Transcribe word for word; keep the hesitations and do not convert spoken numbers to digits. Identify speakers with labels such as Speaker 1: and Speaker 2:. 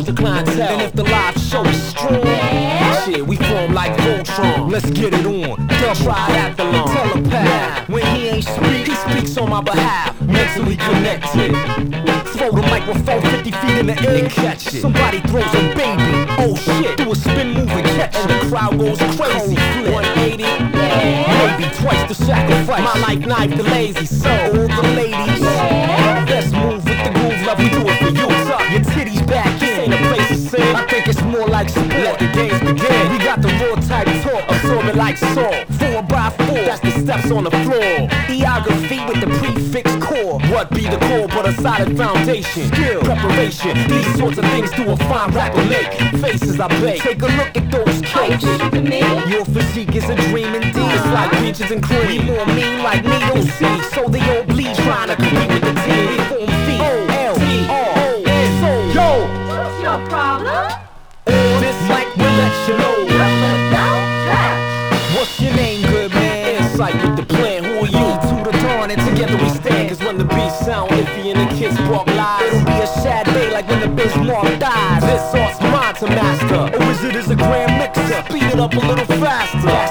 Speaker 1: the clientele. And if the live show is strong, shit, we form like Voltron. Let's get it on. Dub triathlon, telepath. When he ain't speak, he speaks on my behalf. Mentally connected. Throw the microphone fifty feet in the air and catch it. Somebody throws a baby. Oh shit, do a spin move and catch it. And the crowd goes crazy. one eighty, maybe twice the sacrifice. My life knife the lazy soul. All the ladies, let's move with the groove. Love, we do it for you. Your titties back in. Ain't a place to sing. I think it's more like sport. Let the games begin. We got the raw type talk, absorb it like salt. Four by four, that's the steps on the floor. Geography with the prefix core. What be the core but a solid foundation? Skill, preparation, these sorts of things do a fine rapper make. Faces I bake. Take a look at those cakes. Your physique is a dream indeed. It's like peaches and cream. We more mean like me, don't see. So they all bleed trying to compete with the team. We form V L D R O N. So yo,
Speaker 2: What's your problem?
Speaker 1: on this mic we'll let you know. What's your name, good man? Insight with the plan. Who are you? To the dawn and together we stand. Cause when the beats sound iffy and the kids walk live, it'll be a sad day like when the Bismarck dies. This art's mine to master. A wizard is a grand mixer. Speed it up a little faster.